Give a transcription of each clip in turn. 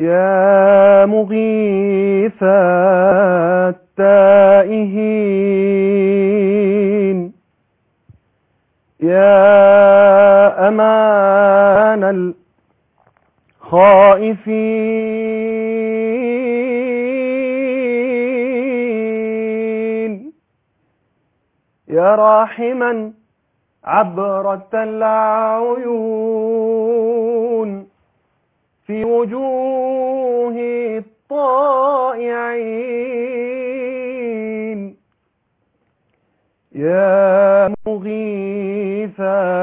يا مغيث التائهين، يا أمان الخائفين، يا راحما عبرة العيون في وجوه الطائعين، يا مغيث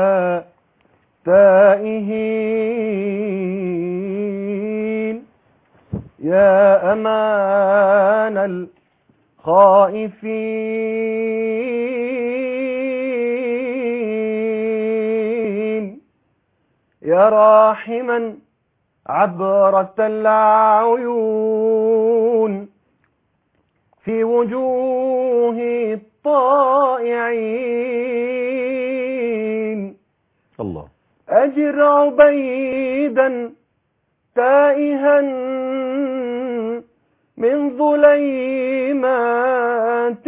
التائهين، يا أمان الخائفين، يا راحما عبرة العيون في وجوه الطائعين. الله. أجر عبيدا تائها من ظليمات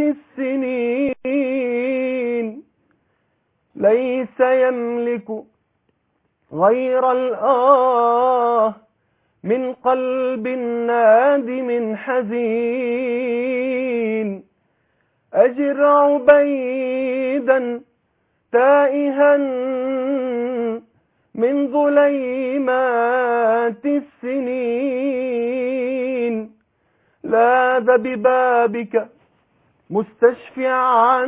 السنين، ليس يملك غير الآه من قلب نادم حزين. أجر عبيدا تائها من ظليمات السنين، لاذ ببابك مستشفعا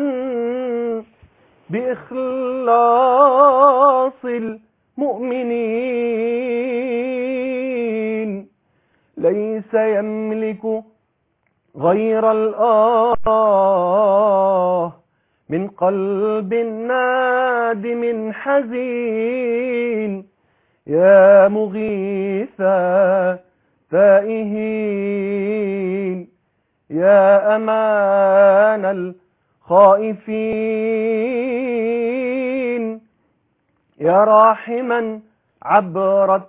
بإخلاص المؤمنين، ليس يملك غير الآه من قلب نادم حزين. يا مغيث تائهين، يا أمان الخائفين، يا راحما عبرة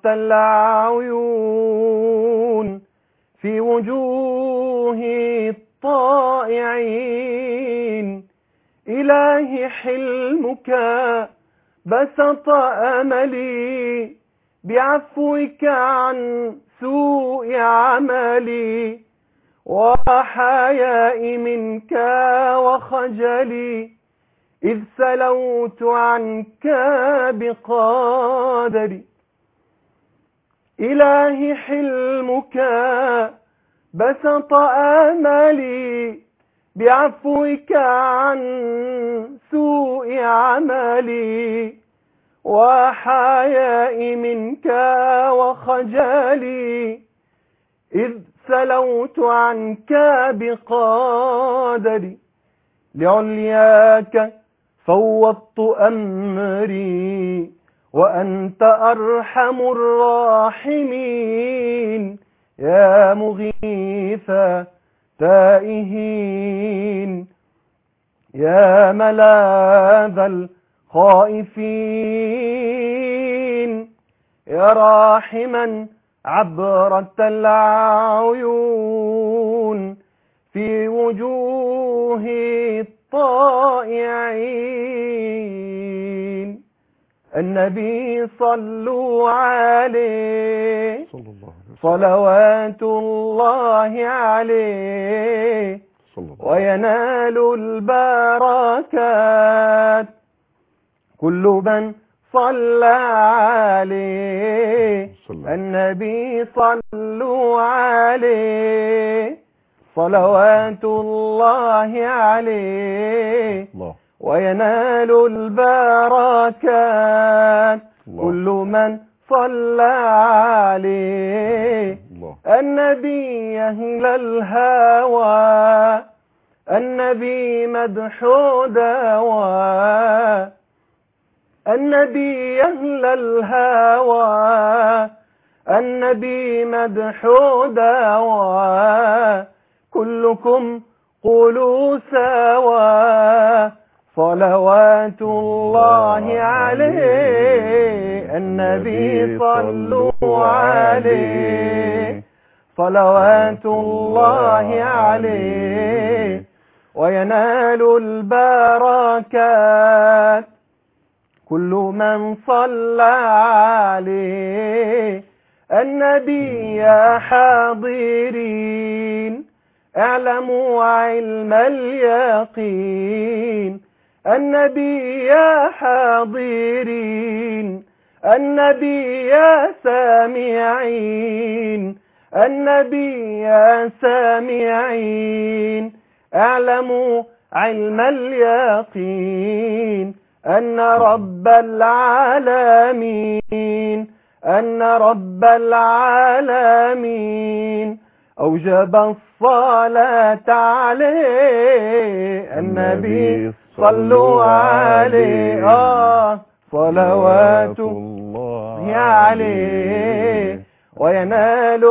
العيون في وجوه الطائعين. إلهي حلمك بسط أملي بعفوك عن سوء عملي، وحيائي منك وخجلي إذ سلوت عنك بقدري. إلهي حلمك بسط آملي بعفوك عن سوء عملي، وحيائي منك وخجلي إذ سلوت عنك بقدري. لعلياك فوضت أمري وأنت أرحم الراحمين. يا مغيث تائهين، يا ملاذ الخائفين، يا راحما عبرة العيون في وجوه الطائعين. النبي صلوا عليه صلوات الله عليه، وينال البركات كل من صلى عليه. النبي صلوا عليه صلوات الله عليه، وينال البركات كل من صلى عليه. النبي أهل الهوى، النبي مدح دوا، النبي أهل الهوى، النبي مدح دوا، كلكم قولوا سوا صلوات الله عليه. النبي صلوا عليه صلوات الله عليه وينال البركات كل من صلى عليه. النبي يا حاضرين اعلموا علم اليقين. النبي يا حاضرين، النبي يا سامعين، النبي يا سامعين اعلموا علم اليقين أن رب العالمين، أن رب العالمين أوجب الصلاة عليه. النبي صلوا عليه صلوات الله عليه وينال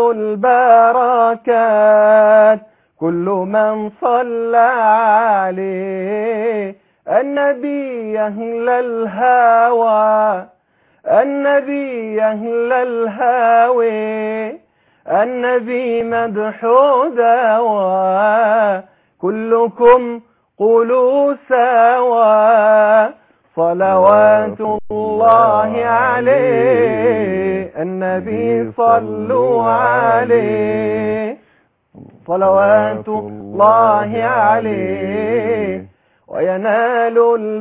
البركات كل من صلى عليه. النبي أهل الهوى، النبي أهل الهوى، النبي مدح دوا كلكم قولوا سوا. صلوات الله عليه، النبي صلوا عليه. صلوات الله عليه وينال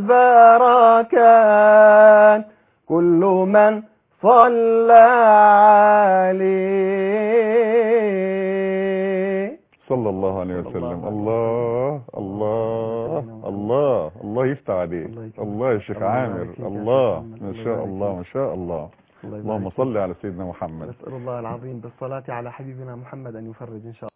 البركات كل من صلى عليه. صلى الله عليه وسلم. الله الله الله الله يفتح عليك. الله يا شيخ عامر. الله ما شاء الله ما شاء الله. اللهم صل على سيدنا محمد. نسأل الله العظيم بالصلاة على حبيبنا محمد أن يفرج إن شاء الله.